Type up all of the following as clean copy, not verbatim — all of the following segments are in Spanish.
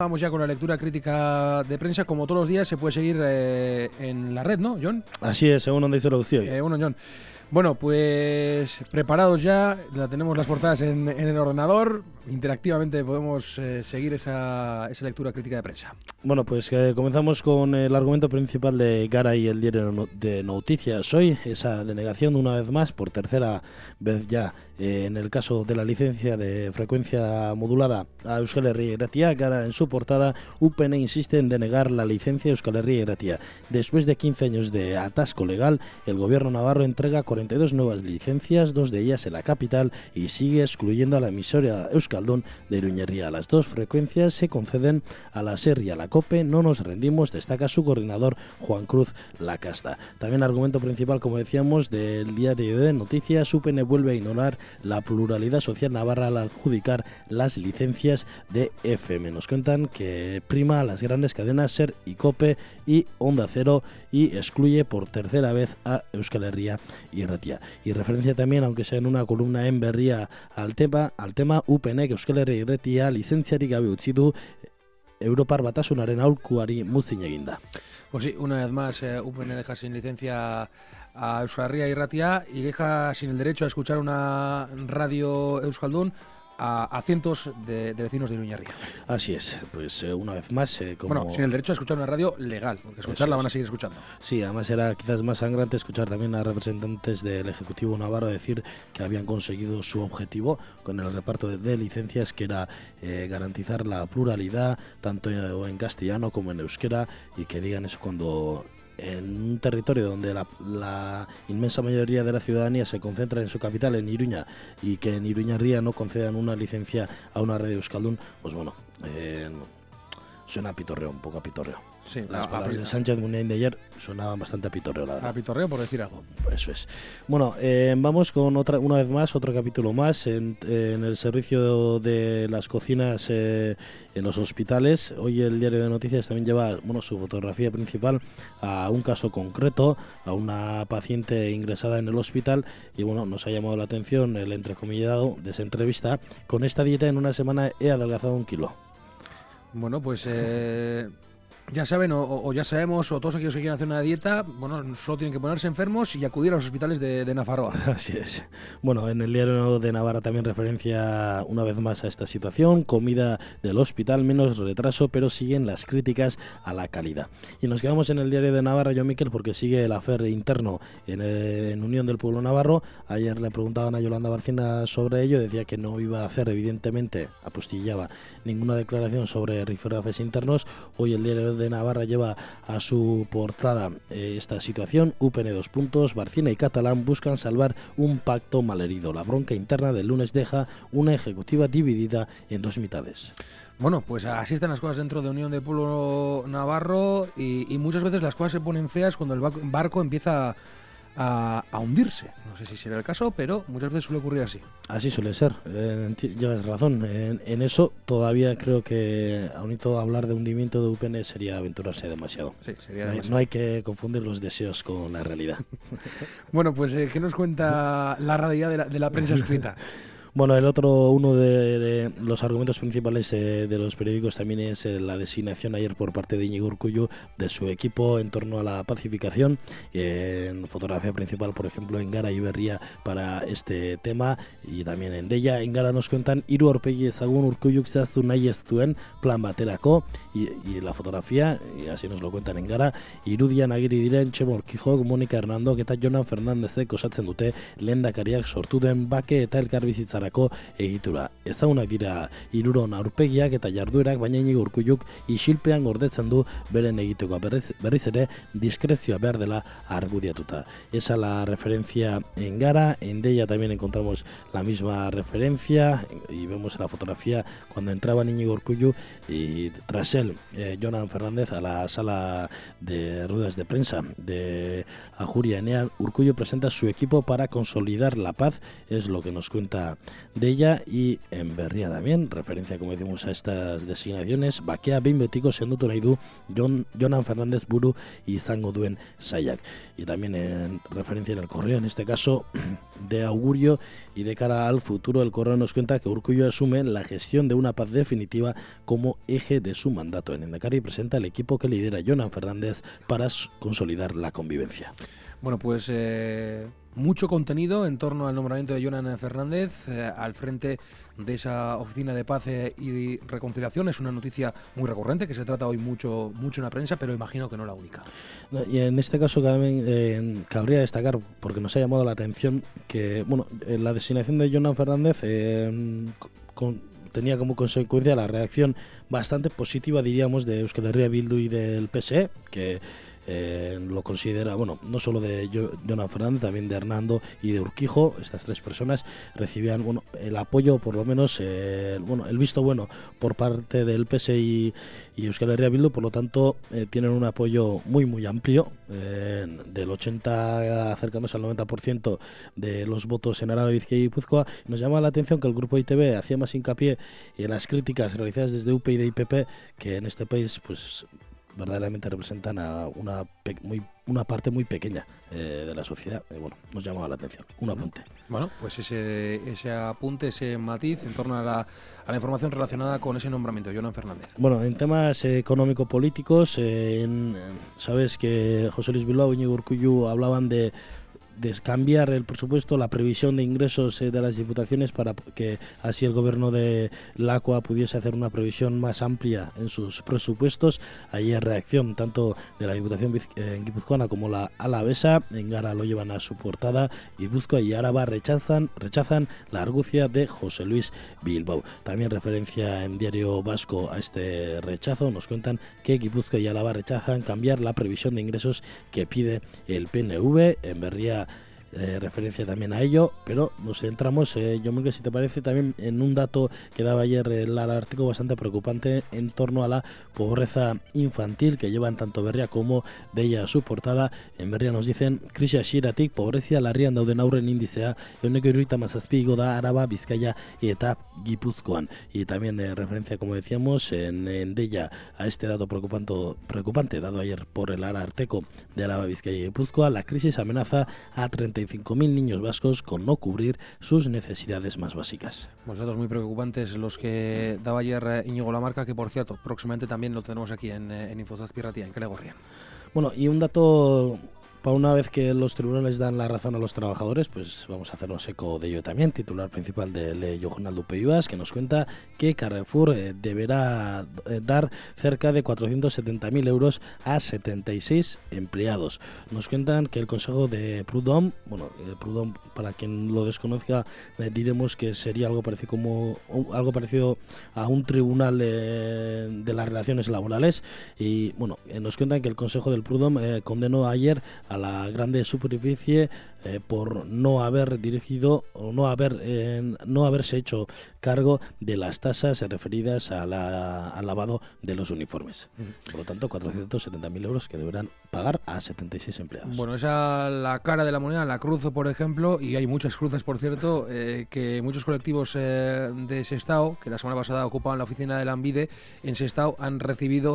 Vamos ya con la lectura crítica de prensa. Como todos los días se puede seguir en la red, ¿no, John? Así es, según donde hizo la opción. Bueno, John. Bueno, pues preparados ya, tenemos las portadas en el ordenador, interactivamente podemos seguir esa lectura crítica de prensa. Bueno, pues comenzamos con el argumento principal de Gara y el diario de Noticias hoy, esa denegación una vez más, por tercera vez ya, en el caso de la licencia de frecuencia modulada a Euskal Herria y Ratia. Gara en su portada, UPN insiste en denegar la licencia a Euskal Herria y Ratia. Después de 15 años de atasco legal, el gobierno navarro entrega 42 nuevas licencias, 2 de ellas en la capital, y sigue excluyendo a la emisora Euskaldun de Iruñerría. Las 2 frecuencias se conceden a la SER y a la COPE. No nos rendimos, destaca su coordinador Juan Cruz Lacasta. También argumento principal, como decíamos, del diario de Noticias, UPN vuelve a ignorar la pluralidad social navarra al adjudicar las licencias de FM. Nos cuentan que prima a las grandes cadenas SER y COPE y Onda Cero, y excluye por tercera vez a Euskal Herria y Ratia. Y referencia también, aunque sea en una columna en Berria, al tema UPNek Euskal Herria y Ratia lizentziarik gabe utzi du Europar Batasunaren aholkuari muzin eginda. Pues sí, una vez más UPN deja sin licencia a Euskal Herria y Ratia y deja sin el derecho a escuchar una radio Euskaldun a cientos de vecinos de Iruñerría. Así es, pues una vez más... Bueno, sin el derecho a escuchar una radio legal, porque escucharla van a seguir escuchando. Sí, además era quizás más sangrante escuchar también a representantes del Ejecutivo Navarro decir que habían conseguido su objetivo con el reparto de licencias, que era garantizar la pluralidad, tanto en castellano como en euskera, y que digan eso cuando... en un territorio donde la inmensa mayoría de la ciudadanía se concentra en su capital, en Iruña, y que en Iruñerría no concedan una licencia a una radio euskaldun, pues bueno, suena a pitorreo, un poco a pitorreo. Sí, las palabras de Sánchez Muniain de ayer sonaban bastante a pitorreo, la verdad. A pitorreo, por decir algo. Eso es. Bueno, vamos con una vez más, otro capítulo más en el servicio de las cocinas en los hospitales. Hoy el diario de Noticias también lleva su fotografía principal a un caso concreto, a una paciente ingresada en el hospital, y bueno, nos ha llamado la atención el entrecomillado de esa entrevista: con esta dieta en una semana he adelgazado 1 kilo. Bueno, pues ya saben, o ya sabemos, o todos aquellos que quieran hacer una dieta, bueno, solo tienen que ponerse enfermos y acudir a los hospitales de Nafarroa. Así es. Bueno, en el diario de Navarra también referencia una vez más a esta situación: comida del hospital, menos retraso, pero siguen las críticas a la calidad. Y nos quedamos en el diario de Navarra, yo, Miquel, porque sigue el afer interno en Unión del Pueblo Navarro. Ayer le preguntaban a Yolanda Barcina sobre ello, decía que no iba a hacer, evidentemente, apostillaba ninguna declaración sobre rifirrafes internos. Hoy el diario de Navarra lleva a su portada esta situación: UPN : Barcina y Catalán buscan salvar un pacto malherido. La bronca interna del lunes deja una ejecutiva dividida en 2 mitades. Bueno, pues así están las cosas dentro de Unión del Pueblo Navarro, y muchas veces las cosas se ponen feas cuando el barco empieza a hundirse. No sé si será el caso, pero muchas veces suele ocurrir así. Así suele ser, llevas razón. En eso todavía creo que aún y todo hablar de hundimiento de UPN sería aventurarse demasiado. Sí, sería demasiado. No hay que confundir los deseos con la realidad. Bueno, pues ¿qué nos cuenta la realidad de la prensa escrita? Bueno, uno de los argumentos principales de los periódicos también es la designación ayer por parte de Íñigo Urkullu de su equipo en torno a la pacificación. En fotografía principal, por ejemplo, en Gara y Berria para este tema, y también en Deia. En Gara nos cuentan: hiru aurpegi ezagun Urkulluk zehaztu nahi ez duen plan baterako, y la fotografía, y así nos lo cuentan en Gara: irudian agiri diren Txema Urkijok, Mónica Hernandok eta Jonan Fernandezek osatzen dute lehendakariak sortu den bake eta elkarbizitza egitura. Ezagunak dira hiruron aurpegiak eta jarduerak, baina Íñigo Urkulluk isilpean gordetzen du beren egitekoa. Berriz ere diskrezioa behar dela argudiatuta. Esa la referencia en Gara. En Deia también encontramos la misma referencia, y vemos en la fotografía cuando entraba Íñigo Urkullu y tras él Jonan Fernández a la sala de ruedas de prensa de Ajuria Enean. Urkullu presenta su equipo para consolidar la paz, es lo que nos cuenta ella y en Berria también, referencia, como decimos, a estas designaciones, bakea behin betiko sendotu nahi du Jonan Fernández buru izango duen sailak. Y también en referencia en el Correo, en este caso, de augurio y de cara al futuro, el Correo nos cuenta que Urkullu asume la gestión de una paz definitiva como eje de su mandato. En Endacari presenta el equipo que lidera Jonan Fernández para consolidar la convivencia. Bueno, pues mucho contenido en torno al nombramiento de Jonan Fernández al frente de esa oficina de paz y reconciliación. Es una noticia muy recurrente que se trata hoy mucho en la prensa, pero imagino que no la única. Y en este caso cabría destacar, porque nos ha llamado la atención, que la designación de Jonan Fernández tenía como consecuencia la reacción bastante positiva, diríamos, de Euskal Herria Bildu y del PSE, que lo considera, no solo de Jonan Fernández, también de Hernando y de Urquijo. Estas tres personas recibían el apoyo, por lo menos el visto bueno por parte del PSE y Euskal Herria Bildu. Por lo tanto, tienen un apoyo muy amplio, del 80 acercándose al 90% de los votos en Araba, Bizkaia y Gipuzkoa. Nos llama la atención que el grupo ITV hacía más hincapié en las críticas realizadas desde UPyD y PP, que en este país pues verdaderamente representan a una parte muy pequeña de la sociedad. Nos llamaba la atención. Un apunte. Bueno, pues ese apunte, ese matiz en torno a la información relacionada con ese nombramiento, Jonan Fernández. Bueno, en temas económico-políticos, sabes que José Luis Bilbao y Iñigo Urkullu hablaban de cambiar el presupuesto, la previsión de ingresos de las diputaciones, para que así el gobierno de Lakua pudiese hacer una previsión más amplia en sus presupuestos. Ayer reacción tanto de la Diputación guipuzcoana como la alavesa. En Gara lo llevan a su portada. Gipuzkoa y Araba rechazan la argucia de José Luis Bilbao. También referencia en Diario Vasco a este rechazo. Nos cuentan que Gipuzkoa y Araba rechazan cambiar la previsión de ingresos que pide el PNV. En Berria referencia también a ello, pero nos centramos, yo si te parece, también en un dato que daba ayer el artículo bastante preocupante en torno a la pobreza infantil que llevan tanto Berria como de ella a su portada. En Berria nos dicen: krisi hasieratik pobrezia larrian dauden haurren indizea 77 igo da Araba, Bizkaia eta Gipuzkoan. Y también referencia, como decíamos, en Deia a este dato preocupante dado ayer por el Ararteko de Araba, Bizkaia y Gipuzkoa. La crisis amenaza a 35.000 niños vascos con no cubrir sus necesidades más básicas. Pues datos muy preocupantes los que daba ayer Íñigo Lamarca, que por cierto, próximamente también lo tenemos aquí en Infozazpi Ratia, en Kelegorrian. Bueno, y un dato, para una vez que los tribunales dan la razón a los trabajadores, pues vamos a hacernos eco de ello también. Titular principal del Jornal de Upeyvas, que nos cuenta que Carrefour deberá dar cerca de 470.000 euros a 76 empleados. Nos cuentan que el Consejo de Prud'homme, Prud'homme, para quien lo desconozca, diremos que sería algo parecido a un tribunal de las relaciones laborales. Y nos cuentan que el Consejo del Prud'homme condenó ayer a la grande superficie por no haber dirigido o no haberse hecho cargo de las tasas referidas al lavado de los uniformes. Por lo tanto, 470.000 euros que deberán pagar a 76 empleados. Bueno, esa es la cara de la moneda, la cruz, por ejemplo, y hay muchas cruces, por cierto, que muchos colectivos de Sestao, que la semana pasada ocupaban la oficina de Lanbide en Sestao, han recibido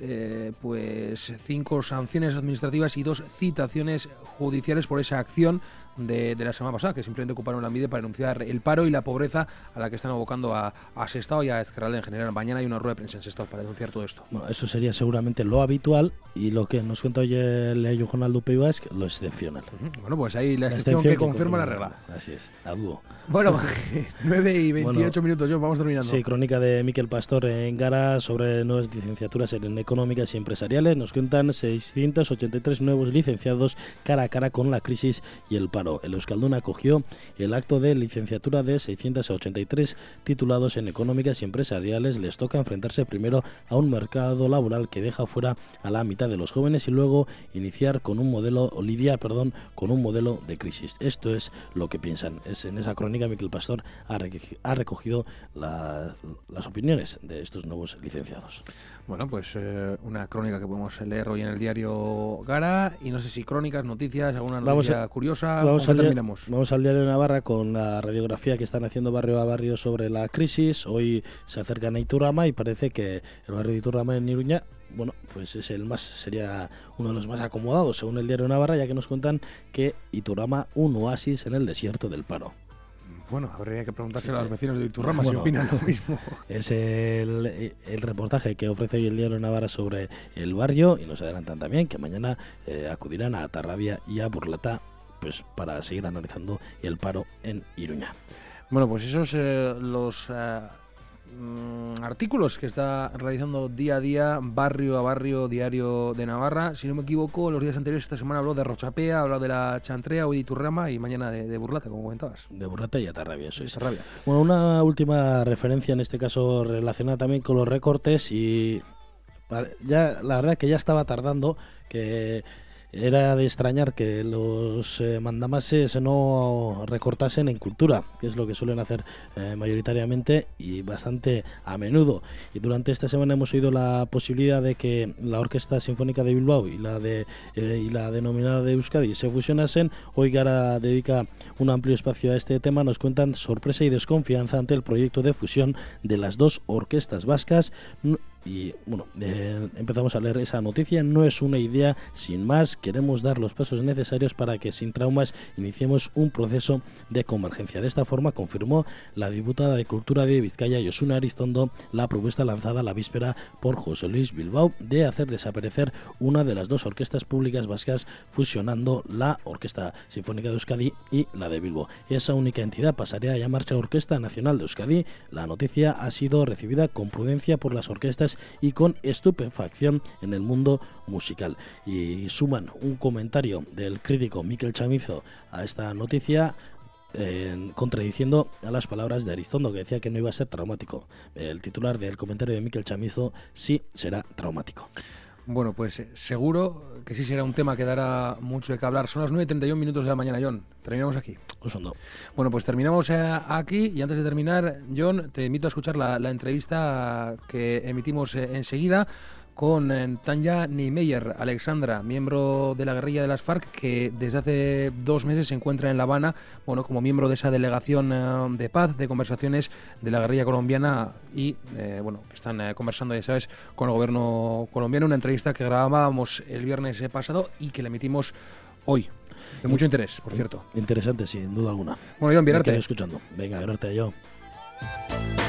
5 sanciones administrativas y 2 citaciones judiciales por esa acción de la semana pasada, que simplemente ocuparon Lanbide para denunciar el paro y la pobreza a la que están abocando a Sestao y a Ezkerralde en general. Mañana hay una rueda de prensa en Sestao para denunciar todo esto. Bueno, eso sería seguramente lo habitual, y lo que nos cuenta hoy el Jornal de Upeyvas es lo excepcional. Bueno, pues ahí la excepción que confirma la regla. Así es, a dúo. Bueno, 9:28 minutos, vamos terminando. Sí, crónica de Miquel Pastor en Gara sobre nuevas licenciaturas en económicas y empresariales. Nos cuentan 683 nuevos licenciados cara a cara con la crisis y el paro. El Euskaldun acogió el acto de licenciatura de 683 titulados en económicas y empresariales. Les toca enfrentarse primero a un mercado laboral que deja fuera a la mitad de los jóvenes y luego lidiar con un modelo de crisis. Esto es lo que piensan. En esa crónica Miquel Pastor ha recogido las opiniones de estos nuevos licenciados. Bueno, pues una crónica que podemos leer hoy en el diario Gara, y no sé si crónicas, noticias, alguna noticia curiosa. Vamos terminamos. Vamos al Diario de Navarra con la radiografía que están haciendo barrio a barrio sobre la crisis. Hoy se acercan a Iturrama y parece que el barrio de Iturrama en Iruña, bueno, pues sería uno de los más acomodados, según el Diario de Navarra, ya que nos cuentan que Iturrama, un oasis en el desierto del paro. Bueno, habría que preguntárselo a los vecinos de Iturrama si opinan lo mismo. Es el reportaje que ofrece hoy el Diario de Navarra sobre el barrio, y nos adelantan también que mañana acudirán a Tarrabia y a Burlata, pues para seguir analizando el paro en Iruña. Bueno, pues esos los artículos que está realizando día a día, barrio a barrio, Diario de Navarra. Si no me equivoco, los días anteriores esta semana habló de Rochapea, habló de la Chantrea, hoy de Iturrama y mañana de Burlata, como comentabas. De Burlata y Atarrabia, eso es. Atarrabia. Bueno, una última referencia en este caso relacionada también con los recortes, y ya la verdad que ya estaba tardando, que era de extrañar que los mandamases no recortasen en cultura, que es lo que suelen hacer mayoritariamente y bastante a menudo. Y durante esta semana hemos oído la posibilidad de que la Orquesta Sinfónica de Bilbao y la denominada de Euskadi se fusionasen. Hoy Gara dedica un amplio espacio a este tema. Nos cuentan sorpresa y desconfianza ante el proyecto de fusión de las dos orquestas vascas. Y bueno, empezamos a leer esa noticia. No es una idea sin más, queremos dar los pasos necesarios para que sin traumas iniciemos un proceso de convergencia. De esta forma confirmó la diputada de Cultura de Vizcaya, Josune Aristondo, la propuesta lanzada la víspera por José Luis Bilbao de hacer desaparecer una de las dos orquestas públicas vascas, fusionando la Orquesta Sinfónica de Euskadi y la de Bilbao. Esa única entidad pasaría a llamarse Orquesta Nacional de Euskadi. La noticia ha sido recibida con prudencia por las orquestas y con estupefacción en el mundo musical. Y suman un comentario del crítico Mikel Chamizo a esta noticia, contradiciendo a las palabras de Aristondo, que decía que no iba a ser traumático. El titular del comentario de Mikel Chamizo: sí será traumático. Bueno, pues seguro que sí será un tema que dará mucho de qué hablar. Son las 9:31 de la mañana, John. Terminamos aquí. Bueno, pues terminamos aquí, y antes de terminar, John, te invito a escuchar la entrevista que emitimos enseguida con Tanya Niemeyer Alexandra, miembro de la guerrilla de las FARC, que desde hace 2 meses se encuentra en La Habana, bueno, como miembro de esa delegación de paz, de conversaciones de la guerrilla colombiana, y bueno, que están conversando, ya sabes, con el gobierno colombiano. Una entrevista que grabábamos el viernes pasado y que la emitimos hoy. De mucho interés, por cierto. Interesante, sin duda alguna. Bueno, John, Virarte. Escuchando. Venga, Virarte yo.